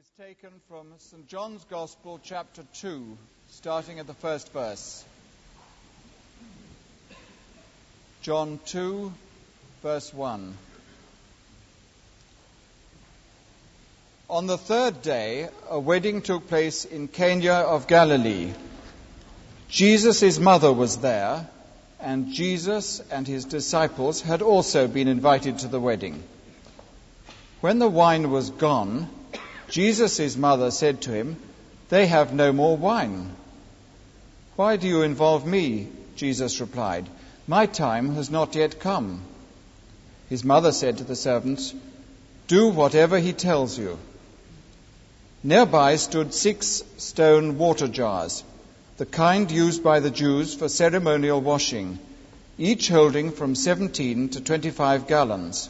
is taken from St. John's Gospel, chapter 2, starting at the first verse. John 2, verse 1. On the third day, a wedding took place in Cana of Galilee. Jesus' mother was there, and Jesus and his disciples had also been invited to the wedding. When the wine was gone, Jesus' mother said to him, "They have no more wine." "Why do you involve me?" Jesus replied. "My time has not yet come." His mother said to the servants, "Do whatever he tells you." Nearby stood 6 stone water jars, the kind used by the Jews for ceremonial washing, each holding from 17 to 25 gallons.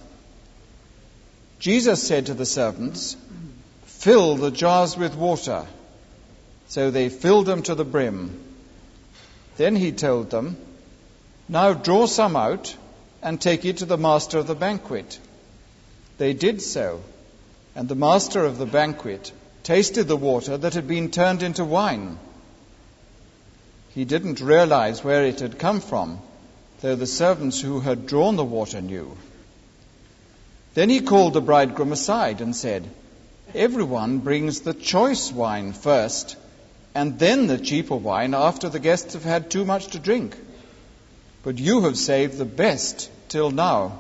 Jesus said to the servants, "Fill the jars with water." So they filled them to the brim. Then he told them, "Now draw some out and take it to the master of the banquet." They did so, and the master of the banquet tasted the water that had been turned into wine. He didn't realize where it had come from, though the servants who had drawn the water knew. Then he called the bridegroom aside and said, "Everyone brings the choice wine first, and then the cheaper wine after the guests have had too much to drink. But you have saved the best till now."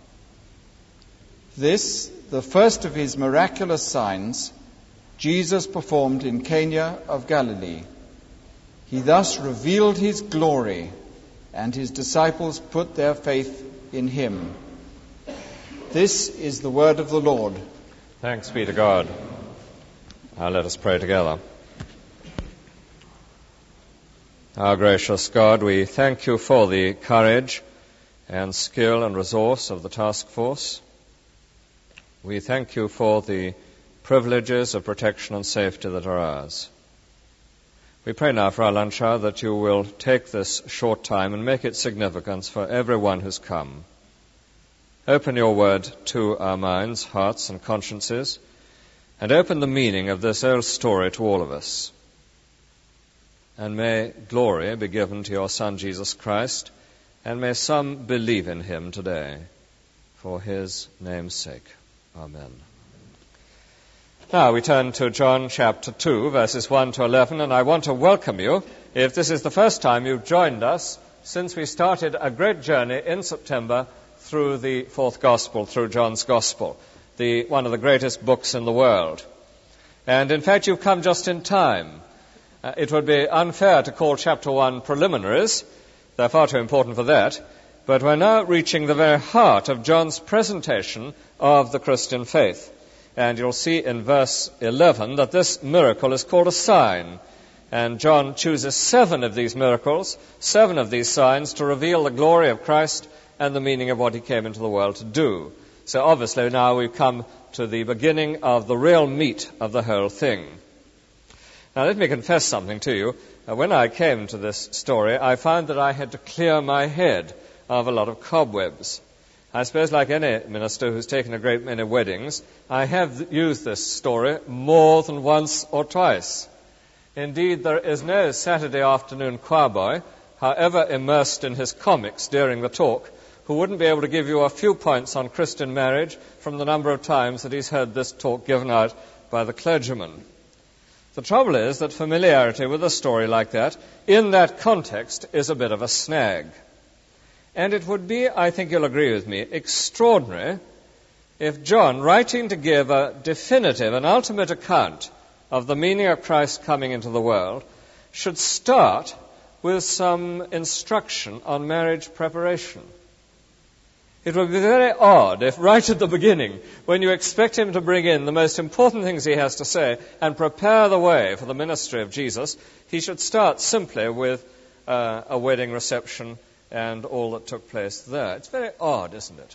This, the first of his miraculous signs, Jesus performed in Cana of Galilee. He thus revealed his glory, and his disciples put their faith in him. This is the word of the Lord. Thanks be to God. Now let us pray together. Our gracious God, we thank you for the courage and skill and resource of the task force. We thank you for the privileges of protection and safety that are ours. We pray now for our lunch hour that you will take this short time and make it significant for everyone who's come. Open your word to our minds, hearts, and consciences, and open the meaning of this old story to all of us. And may glory be given to your Son, Jesus Christ, and may some believe in him today, for his name's sake. Amen. Now we turn to John chapter 2, verses 1 to 11, and I want to welcome you, if this is the first time you've joined us, since we started a great journey in September through the fourth Gospel, through John's Gospel, one of the greatest books in the world. And in fact, you've come just in time. It would be unfair to call chapter 1 preliminaries. They're far too important for that. But we're now reaching the very heart of John's presentation of the Christian faith. And you'll see in verse 11 that this miracle is called a sign. And John chooses 7 of these miracles, 7 of these signs, to reveal the glory of Christ and the meaning of what he came into the world to do. So obviously now we've come to the beginning of the real meat of the whole thing. Now let me confess something to you. When I came to this story, I found that I had to clear my head of a lot of cobwebs. I suppose like any minister who's taken a great many weddings, I have used this story more than once or twice. Indeed, there is no Saturday afternoon choir boy, however immersed in his comics during the talk, who wouldn't be able to give you a few points on Christian marriage from the number of times that he's heard this talk given out by the clergyman. The trouble is that familiarity with a story like that, in that context, is a bit of a snag. And it would be, I think you'll agree with me, extraordinary if John, writing to give a definitive and ultimate account of the meaning of Christ coming into the world, should start with some instruction on marriage preparation. It would be very odd if right at the beginning, when you expect him to bring in the most important things he has to say and prepare the way for the ministry of Jesus, he should start simply with a wedding reception and all that took place there. It's very odd, isn't it?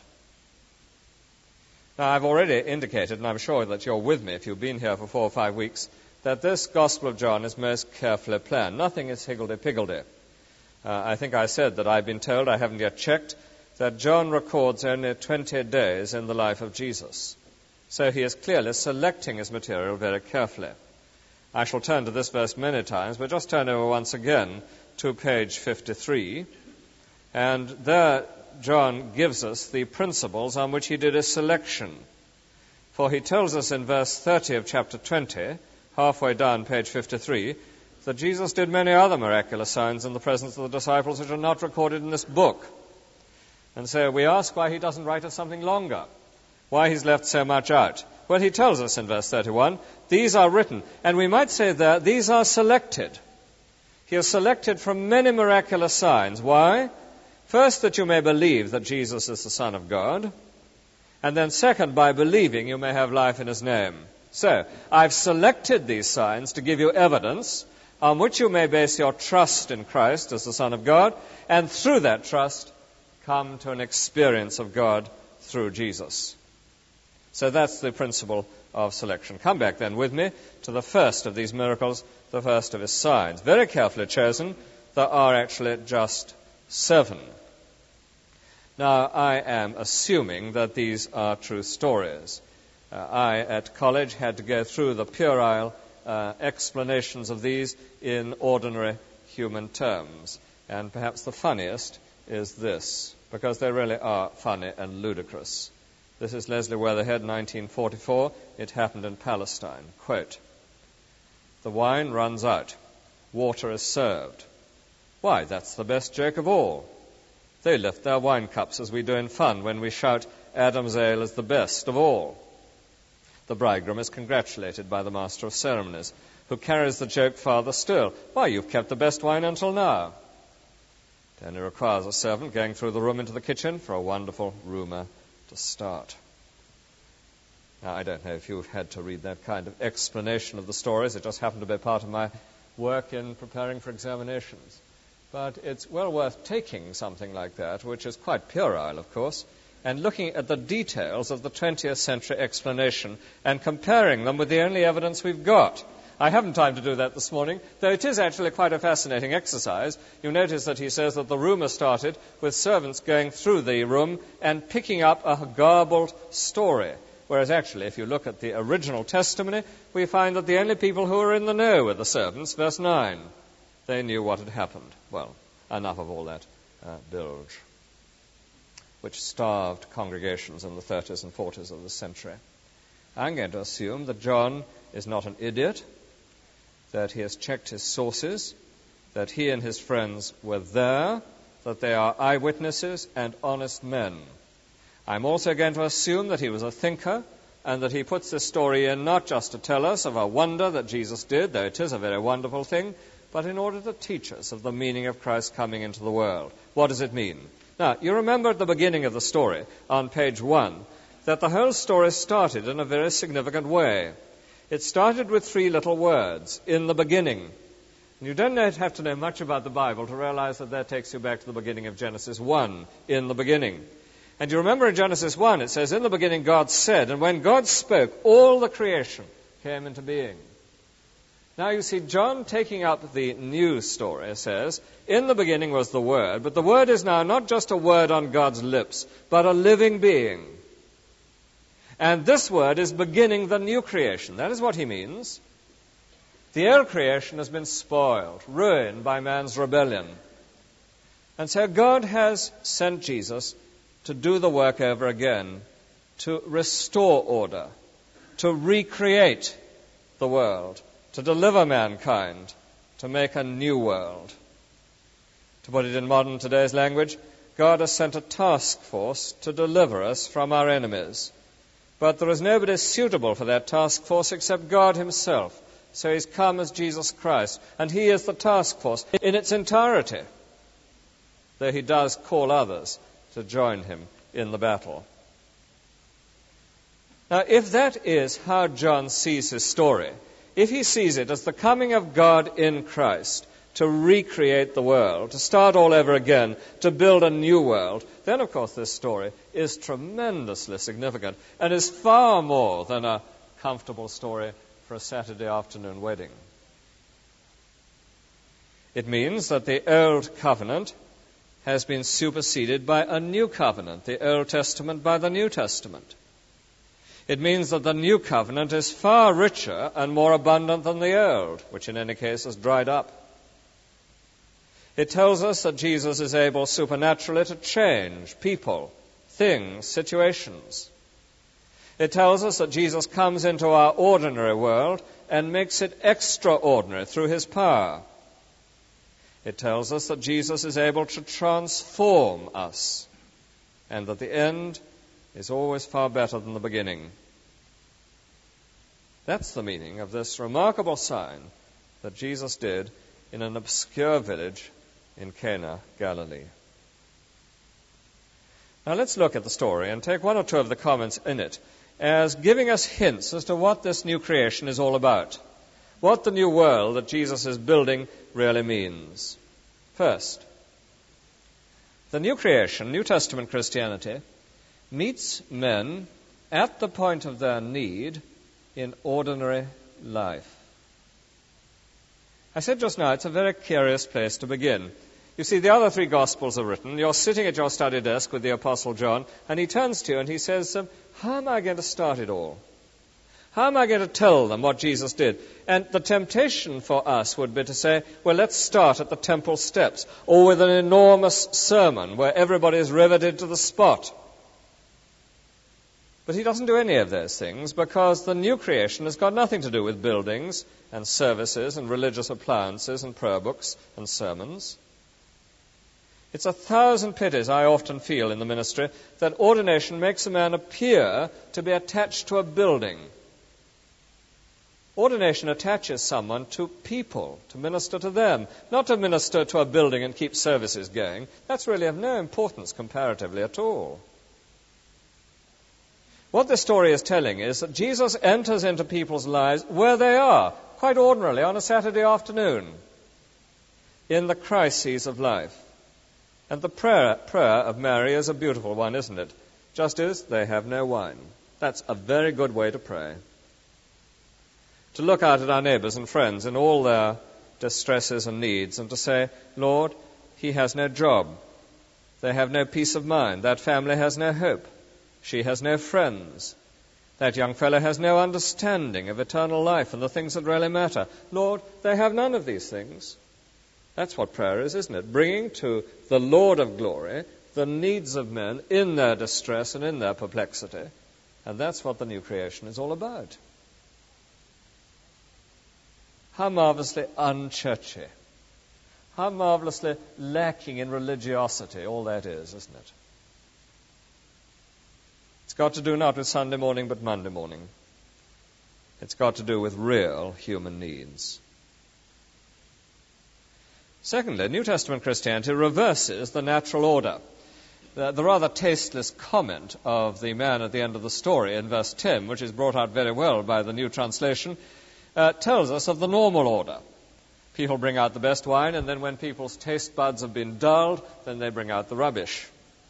Now, I've already indicated, and I'm sure that you're with me if you've been here for 4 or 5 weeks, that this Gospel of John is most carefully planned. Nothing is higgledy-piggledy. I think I said that I've been told, I haven't yet checked, that John records only 20 days in the life of Jesus. So he is clearly selecting his material very carefully. I shall turn to this verse many times, but just turn over once again to page 53. And there John gives us the principles on which he did his selection. For he tells us in verse 30 of chapter 20, halfway down page 53, that Jesus did many other miraculous signs in the presence of the disciples which are not recorded in this book. And so we ask why he doesn't write us something longer, why he's left so much out. Well, he tells us in verse 31, these are written, and we might say that these are selected. He has selected from many miraculous signs. Why? First, that you may believe that Jesus is the Son of God, and then second, by believing you may have life in his name. So, I've selected these signs to give you evidence on which you may base your trust in Christ as the Son of God, and through that trust, come to an experience of God through Jesus. So that's the principle of selection. Come back then with me to the first of these miracles, the first of his signs. Very carefully chosen. There are actually just 7. Now, I am assuming that these are true stories. I, at college, had to go through the puerile explanations of these in ordinary human terms. And perhaps the funniest is this, because they really are funny and ludicrous. This is Leslie Weatherhead, 1944. It happened in Palestine. Quote, the wine runs out. Water is served. Why, that's the best joke of all. They lift their wine cups as we do in fun when we shout, Adam's ale is the best of all. The bridegroom is congratulated by the master of ceremonies, who carries the joke farther still. Why, you've kept the best wine until now. It only requires a servant going through the room into the kitchen for a wonderful rumour to start. Now, I don't know if you've had to read that kind of explanation of the stories. It just happened to be part of my work in preparing for examinations. But it's well worth taking something like that, which is quite puerile, of course, and looking at the details of the 20th century explanation and comparing them with the only evidence we've got. I haven't time to do that this morning, though it is actually quite a fascinating exercise. You notice that he says that the rumour started with servants going through the room and picking up a garbled story. Whereas actually, if you look at the original testimony, we find that the only people who were in the know were the servants. Verse 9. They knew what had happened. Well, enough of all that bilge, which starved congregations in the 30s and 40s of this century. I'm going to assume that John is not an idiot, that he has checked his sources, that he and his friends were there, that they are eyewitnesses and honest men. I'm also going to assume that he was a thinker and that he puts this story in not just to tell us of a wonder that Jesus did, though it is a very wonderful thing, but in order to teach us of the meaning of Christ coming into the world. What does it mean? Now, you remember at the beginning of the story, on page 1, that the whole story started in a very significant way. It started with 3 little words, in the beginning. And you don't have to know much about the Bible to realize that takes you back to the beginning of Genesis 1, in the beginning. And you remember in Genesis 1, it says, in the beginning God said, and when God spoke, all the creation came into being. Now you see, John taking up the new story says, in the beginning was the Word, but the Word is now not just a word on God's lips, but a living being. And this Word is beginning the new creation. That is what he means. The old creation has been spoiled, ruined by man's rebellion. And so God has sent Jesus to do the work over again, to restore order, to recreate the world, to deliver mankind, to make a new world. To put it in modern today's language, God has sent a task force to deliver us from our enemies. But there is nobody suitable for that task force except God himself. So he's come as Jesus Christ, and he is the task force in its entirety, though he does call others to join him in the battle. Now, if that is how John sees his story, if he sees it as the coming of God in Christ to recreate the world, to start all over again, to build a new world, then, of course, this story is tremendously significant and is far more than a comfortable story for a Saturday afternoon wedding. It means that the Old Covenant has been superseded by a new covenant, the Old Testament by the New Testament. It means that the new covenant is far richer and more abundant than the old, which in any case has dried up. It tells us that Jesus is able supernaturally to change people, things, situations. It tells us that Jesus comes into our ordinary world and makes it extraordinary through his power. It tells us that Jesus is able to transform us, and that the end is always far better than the beginning. That's the meaning of this remarkable sign that Jesus did in an obscure village in Cana, Galilee. Now let's look at the story and take one or two of the comments in it as giving us hints as to what this new creation is all about, what the new world that Jesus is building really means. First, the new creation, New Testament Christianity, meets men at the point of their need in ordinary life. I said just now, it's a very curious place to begin. You see, the other three Gospels are written. You're sitting at your study desk with the Apostle John, and he turns to you and he says, how am I going to start it all? How am I going to tell them what Jesus did? And the temptation for us would be to say, well, let's start at the temple steps, or with an enormous sermon where everybody is riveted to the spot. But he doesn't do any of those things, because the new creation has got nothing to do with buildings and services and religious appliances and prayer books and sermons. It's 1,000 pities I often feel in the ministry that ordination makes a man appear to be attached to a building. Ordination attaches someone to people, to minister to them, not to minister to a building and keep services going. That's really of no importance comparatively at all. What this story is telling is that Jesus enters into people's lives where they are, quite ordinarily, on a Saturday afternoon, in the crises of life. And the prayer of Mary is a beautiful one, isn't it? Just as they have no wine. That's a very good way to pray. To look out at our neighbours and friends in all their distresses and needs and to say, Lord, he has no job. They have no peace of mind. That family has no hope. She has no friends. That young fellow has no understanding of eternal life and the things that really matter. Lord, they have none of these things. That's what prayer is, isn't it? Bringing to the Lord of glory the needs of men in their distress and in their perplexity. And that's what the new creation is all about. How marvelously unchurchy. How marvelously lacking in religiosity all that is, isn't it? It's got to do not with Sunday morning but Monday morning. It's got to do with real human needs. Secondly, New Testament Christianity reverses the natural order. The rather tasteless comment of the man at the end of the story in verse 10, which is brought out very well by the New Translation, tells us of the normal order. People bring out the best wine, and then when people's taste buds have been dulled, then they bring out the rubbish.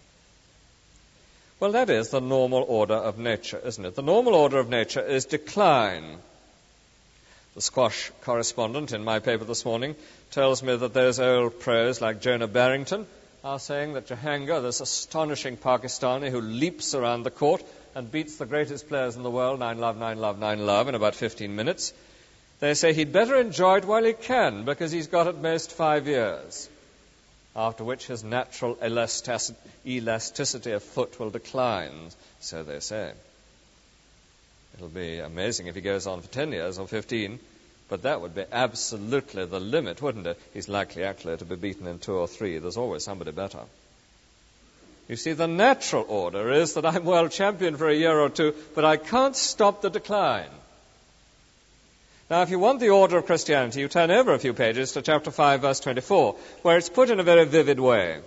Well, that is the normal order of nature, isn't it? The normal order of nature is decline. The Squash correspondent in my paper this morning tells me that those old pros like Jonah Barrington are saying that Jahangir, this astonishing Pakistani who leaps around the court and beats the greatest players in the world, 9-love, 9-love, 9-love, in about 15 minutes, they say he'd better enjoy it while he can, because he's got at most 5 years, after which his natural elasticity of foot will decline, so they say. It'll be amazing if he goes on for 10 years or 15, but that would be absolutely the limit, wouldn't it? He's likely actually to be beaten in 2 or 3. There's always somebody better. You see, the natural order is that I'm world champion for a year or 2, but I can't stop the decline. Now, if you want the order of Christianity, you turn over a few pages to chapter 5, verse 24, where it's put in a very vivid way.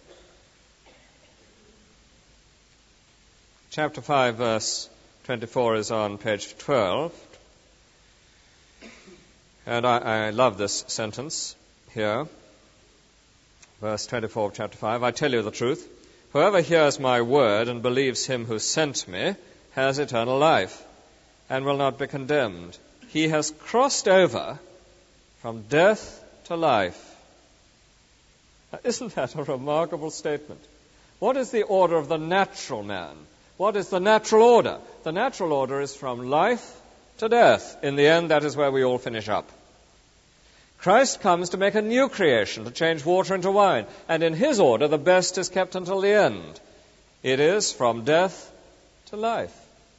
Chapter 5, verse 24 is on page 12. And I love this sentence here. Verse 24 of chapter 5. I tell you the truth. Whoever hears my word and believes him who sent me has eternal life and will not be condemned. He has crossed over from death to life. Now, isn't that a remarkable statement? What is the order of the natural man? What is the natural order? The natural order is from life to death. In the end, that is where we all finish up. Christ comes to make a new creation, to change water into wine. And in his order, the best is kept until the end. It is from death to life.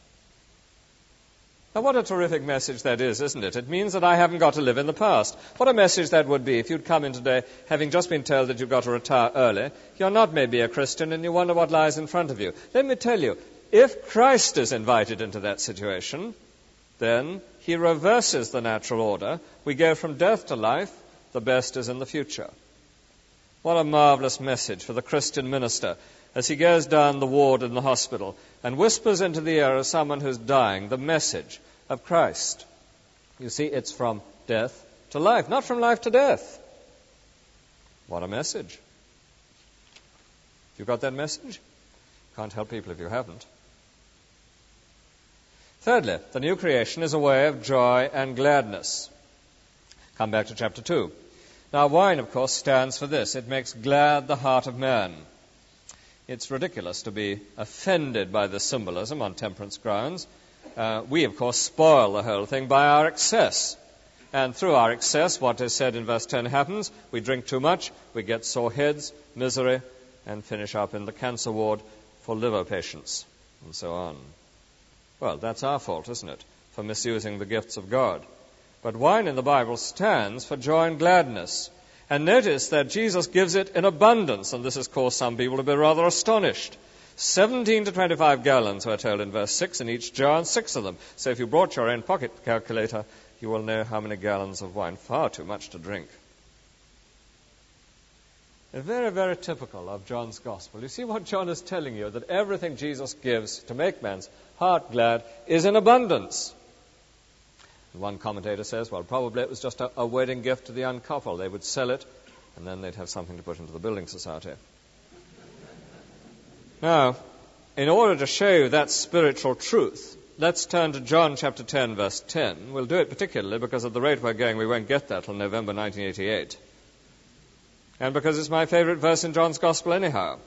Now, what a terrific message that is, isn't it? It means that I haven't got to live in the past. What a message that would be if you'd come in today having just been told that you've got to retire early. You're not maybe a Christian and you wonder what lies in front of you. Let me tell you, if Christ is invited into that situation, then he reverses the natural order. We go from death to life. The best is in the future. What a marvelous message for the Christian minister as he goes down the ward in the hospital and whispers into the ear of someone who's dying the message of Christ. You see, it's from death to life, not from life to death. What a message. You got that message? Can't help people if you haven't. Thirdly, the new creation is a way of joy and gladness. Come back to chapter 2. Now, wine, of course, stands for this. It makes glad the heart of man. It's ridiculous to be offended by this symbolism on temperance grounds. We, of course, spoil the whole thing by our excess. And through our excess, what is said in verse 10 happens. We drink too much, we get sore heads, misery, and finish up in the cancer ward for liver patients, and so on. Well, that's our fault, isn't it, for misusing the gifts of God. But wine in the Bible stands for joy and gladness. And notice that Jesus gives it in abundance, and this has caused some people to be rather astonished. 17 to 25 gallons, we're told in verse 6, in each jar, and 6 of them. So if you brought your own pocket calculator, you will know how many gallons of wine. Far too much to drink. Very, very typical of John's Gospel. You see what John is telling you, that everything Jesus gives to make man's heart glad is in abundance. One commentator says, well, probably it was just a wedding gift to the young couple. They would sell it, and then they'd have something to put into the building society. Now, in order to show you that spiritual truth, let's turn to John chapter 10, verse 10. We'll do it particularly because at the rate we're going, we won't get that till November 1988. And because it's my favorite verse in John's Gospel anyhow.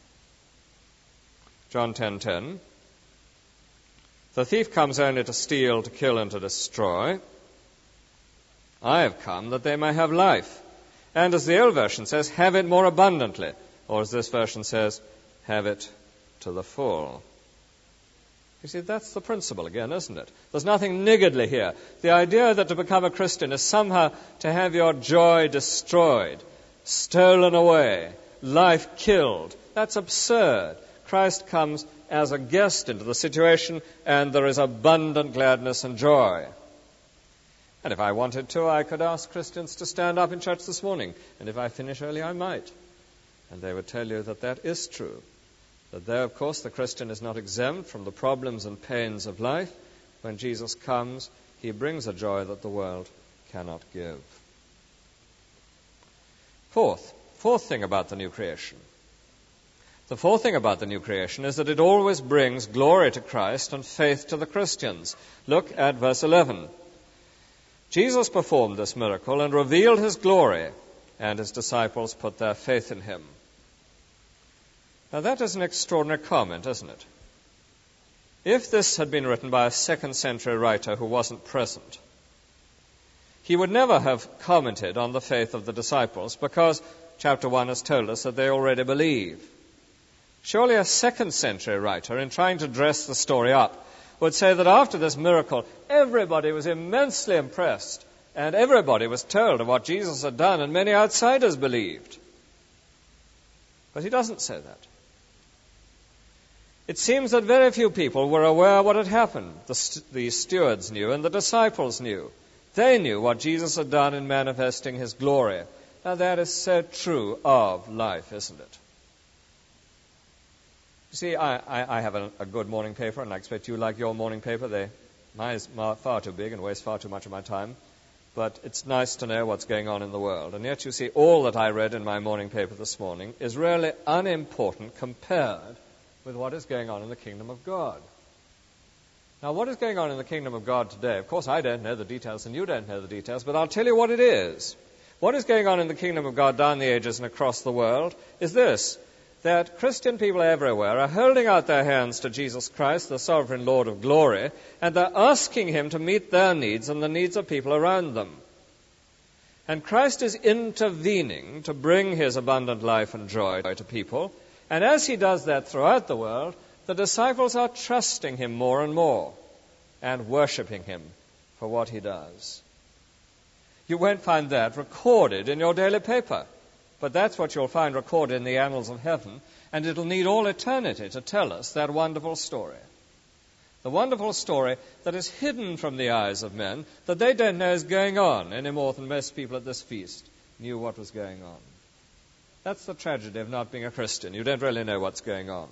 John 10:10. The thief comes only to steal, to kill, and to destroy. I have come that they may have life. And as the old version says, have it more abundantly. Or as this version says, have it to the full. You see, that's the principle again, isn't it? There's nothing niggardly here. The idea that to become a Christian is somehow to have your joy destroyed, stolen away, life killed. That's absurd. Christ comes as a guest into the situation, and there is abundant gladness and joy. And if I wanted to, I could ask Christians to stand up in church this morning, and if I finish early, I might. And they would tell you that that is true. That though, of course, the Christian is not exempt from the problems and pains of life, when Jesus comes, he brings a joy that the world cannot give. Fourth thing about the new creation. The fourth thing about the new creation is that it always brings glory to Christ and faith to the Christians. Look at verse 11. Jesus performed this miracle and revealed his glory, and his disciples put their faith in him. Now that is an extraordinary comment, isn't it? If this had been written by a second-century writer who wasn't present, he would never have commented on the faith of the disciples because chapter 1 has told us that they already believe. Surely a second-century writer, in trying to dress the story up, would say that after this miracle, everybody was immensely impressed, and everybody was told of what Jesus had done, and many outsiders believed. But he doesn't say that. It seems that very few people were aware what had happened. The stewards knew, and the disciples knew. They knew what Jesus had done in manifesting his glory. Now that is so true of life, isn't it? You see, I have a good morning paper, and I expect you like your morning paper. Mine is far too big and wastes far too much of my time. But it's nice to know what's going on in the world. And yet, you see, all that I read in my morning paper this morning is really unimportant compared with what is going on in the kingdom of God. Now, what is going on in the kingdom of God today? Of course, I don't know the details, and you don't know the details, but I'll tell you what it is. What is going on in the kingdom of God down the ages and across the world is this. that Christian people everywhere are holding out their hands to Jesus Christ, the sovereign Lord of glory, and they're asking him to meet their needs and the needs of people around them. And Christ is intervening to bring his abundant life and joy to people. And as he does that throughout the world, the disciples are trusting him more and more and worshipping him for what he does. You won't find that recorded in your daily paper, but that's what you'll find recorded in the annals of heaven, and it'll need all eternity to tell us that wonderful story. The wonderful story that is hidden from the eyes of men, that they don't know is going on any more than most people at this feast knew what was going on. That's the tragedy of not being a Christian. You don't really know what's going on.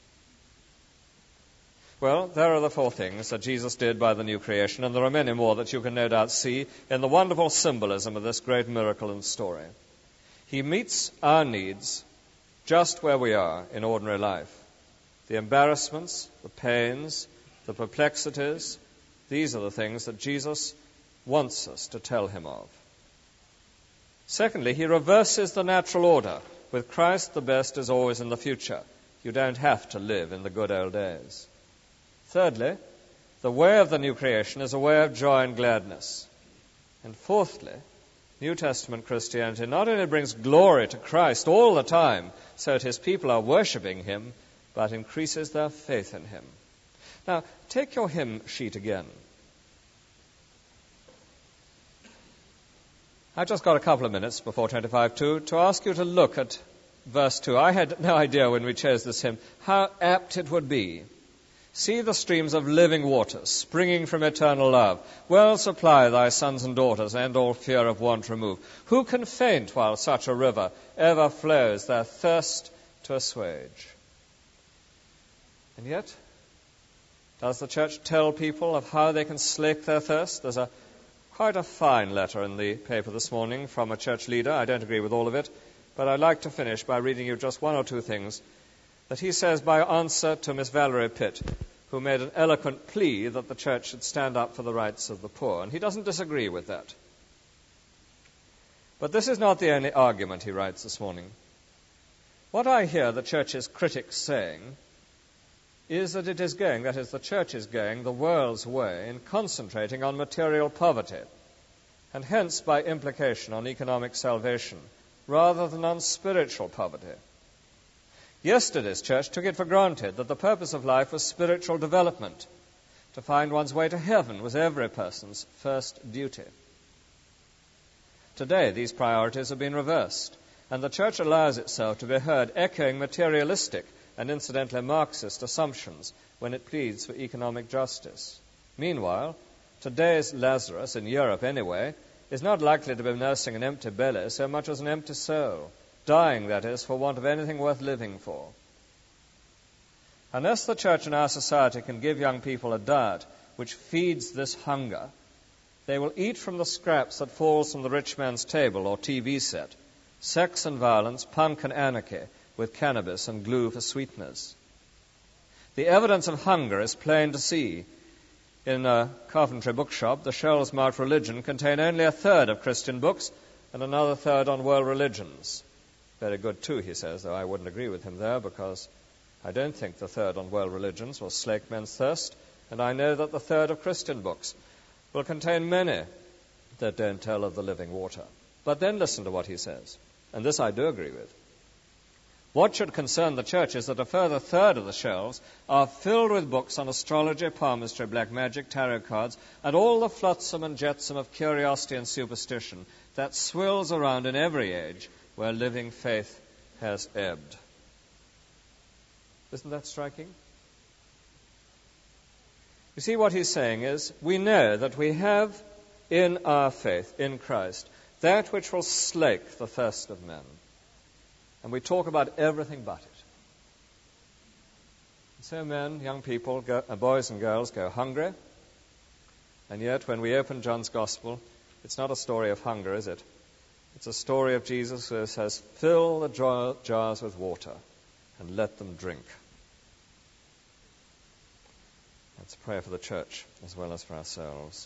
Well, there are the four things that Jesus did by the new creation, and there are many more that you can no doubt see in the wonderful symbolism of this great miracle and story. He meets our needs just where we are in ordinary life. The embarrassments, the pains, the perplexities, these are the things that Jesus wants us to tell him of. Secondly, he reverses the natural order. With Christ, the best is always in the future. You don't have to live in the good old days. Thirdly, the way of the new creation is a way of joy and gladness. And fourthly, New Testament Christianity not only brings glory to Christ all the time, so that his people are worshipping him, but increases their faith in him. Now, take your hymn sheet again. I've just got a couple of minutes before 25:2 to ask you to look at verse 2. I had no idea when we chose this hymn how apt it would be. See the streams of living waters springing from eternal love. Well supply thy sons and daughters, and all fear of want remove. Who can faint while such a river ever flows, their thirst to assuage? And yet, does the church tell people of how they can slake their thirst? There's quite a fine letter in the paper this morning from a church leader. I don't agree with all of it, but I'd like to finish by reading you just one or two things that he says by answer to Miss Valerie Pitt, who made an eloquent plea that the church should stand up for the rights of the poor. And he doesn't disagree with that. But this is not the only argument, he writes this morning. What I hear the church's critics saying is that it is going, that is, the church is going the world's way in concentrating on material poverty, and hence, by implication, on economic salvation, rather than on spiritual poverty. Yesterday's church took it for granted that the purpose of life was spiritual development. To find one's way to heaven was every person's first duty. Today, these priorities have been reversed, and the church allows itself to be heard echoing materialistic and incidentally Marxist assumptions when it pleads for economic justice. Meanwhile, today's Lazarus, in Europe anyway, is not likely to be nursing an empty belly so much as an empty soul, dying, that is, for want of anything worth living for. Unless the church and our society can give young people a diet which feeds this hunger, they will eat from the scraps that falls from the rich man's table or TV set, sex and violence, punk and anarchy, with cannabis and glue for sweeteners. The evidence of hunger is plain to see. In a Coventry bookshop, the shelves marked religion contain only a third of Christian books and another third on world religions. Very good too, he says, though I wouldn't agree with him there, because I don't think the third on world religions will slake men's thirst, and I know that the third of Christian books will contain many that don't tell of the living water. But then listen to what he says, and this I do agree with. What should concern the church is that a further third of the shelves are filled with books on astrology, palmistry, black magic, tarot cards, and all the flotsam and jetsam of curiosity and superstition that swirls around in every age where living faith has ebbed. Isn't that striking? You see, what he's saying is, we know that we have in our faith, in Christ, that which will slake the thirst of men. And we talk about everything but it. And so men, young people, boys and girls go hungry. And yet, when we open John's Gospel, it's not a story of hunger, is it? It's a story of Jesus who says, fill the jars with water and let them drink. Let's pray for the church as well as for ourselves.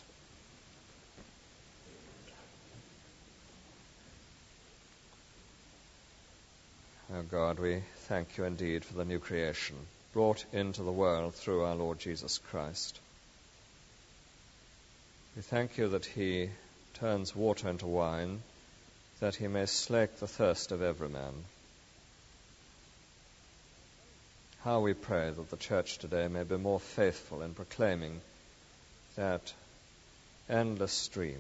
O God, we thank you indeed for the new creation brought into the world through our Lord Jesus Christ. We thank you that he turns water into wine, that he may slake the thirst of every man. How we pray that the Church today may be more faithful in proclaiming that endless stream.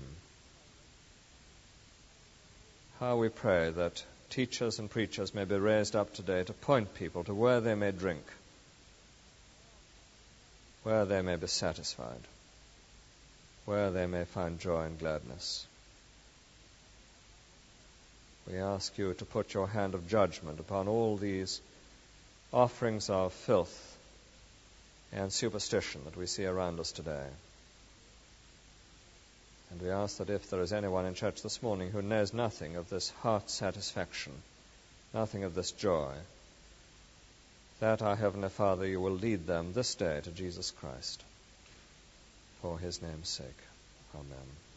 How we pray that teachers and preachers may be raised up today to point people to where they may drink, where they may be satisfied, where they may find joy and gladness. We ask you to put your hand of judgment upon all these offerings of filth and superstition that we see around us today. And we ask that if there is anyone in church this morning who knows nothing of this heart satisfaction, nothing of this joy, that, our Heavenly Father, you will lead them this day to Jesus Christ. For his name's sake. Amen.